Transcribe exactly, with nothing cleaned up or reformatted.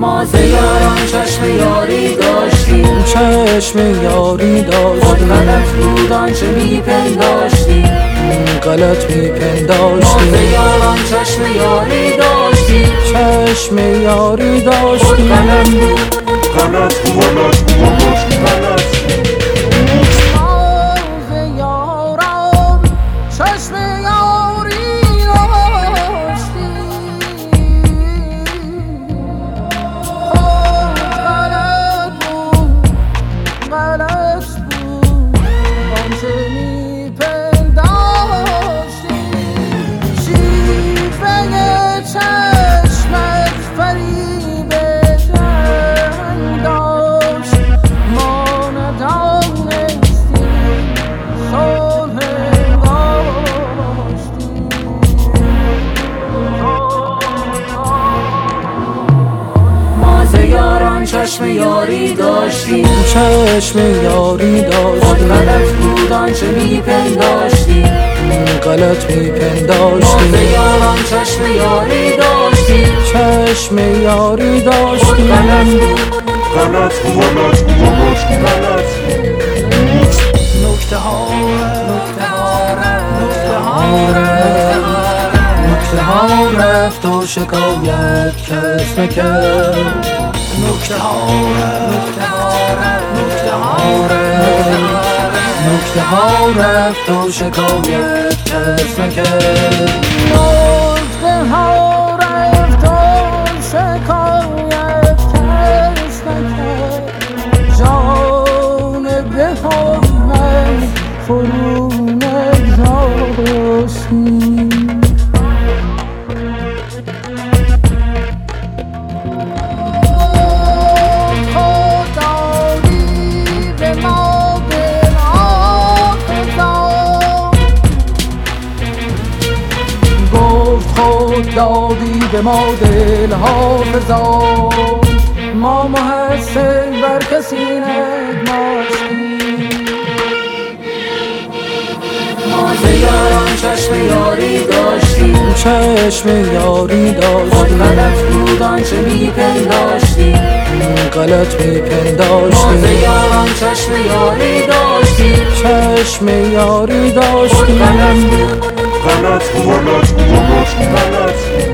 ما ز یاران چشم یاری داشتیم، چشم یاری خود داشتیم، غلط بود آنچه میپنداشتیم، غلط ما میپنداشتیم. ز یاران چشم یاری داشتیم، چشم یاری خود داشتیم، غلط بود غلط بود غلط غلط ما ز یاران چشم یاری داشتیم، خود غلط بود غلط بود آنچه میپنداشتیم. شیفته چشمت فریب جنگ داشت، ما ندانستیم صلح داشتیم. ما ز یاران چشم یاری داشتیم، چشم یاری خود داشتیم، غلط بود آنچه میپنداشتیم، غلط ما ز میپنداشتیم. یاران چشم یاری داشتیم، چشم یاری خود داشتیم، غلط بود غلط غلط غلط غلط نکته ها نکته ها نکته ها نکته ها رفت و شکایت کس نکرد. نکته ها نکته ها نکته ها نکته ها رفت و شکایت کس نکرد. نکته ها رفت و شکایت کس نکرد. جان به من فرو نگذاشتی. خود دادی به ما دل حافظان، ما محسن بر کسی نگماشتیم. ما ز یاران چشم یاری داشتیم، چشم یاری خود داشتیم، غلط بود آنچه میپنداشتیم، غلط ما ز میپنداشتیم. یاران چشم یاری داشتیم، چشم یاری خود داشتیم، غلط بود غلط غلط غلط غلط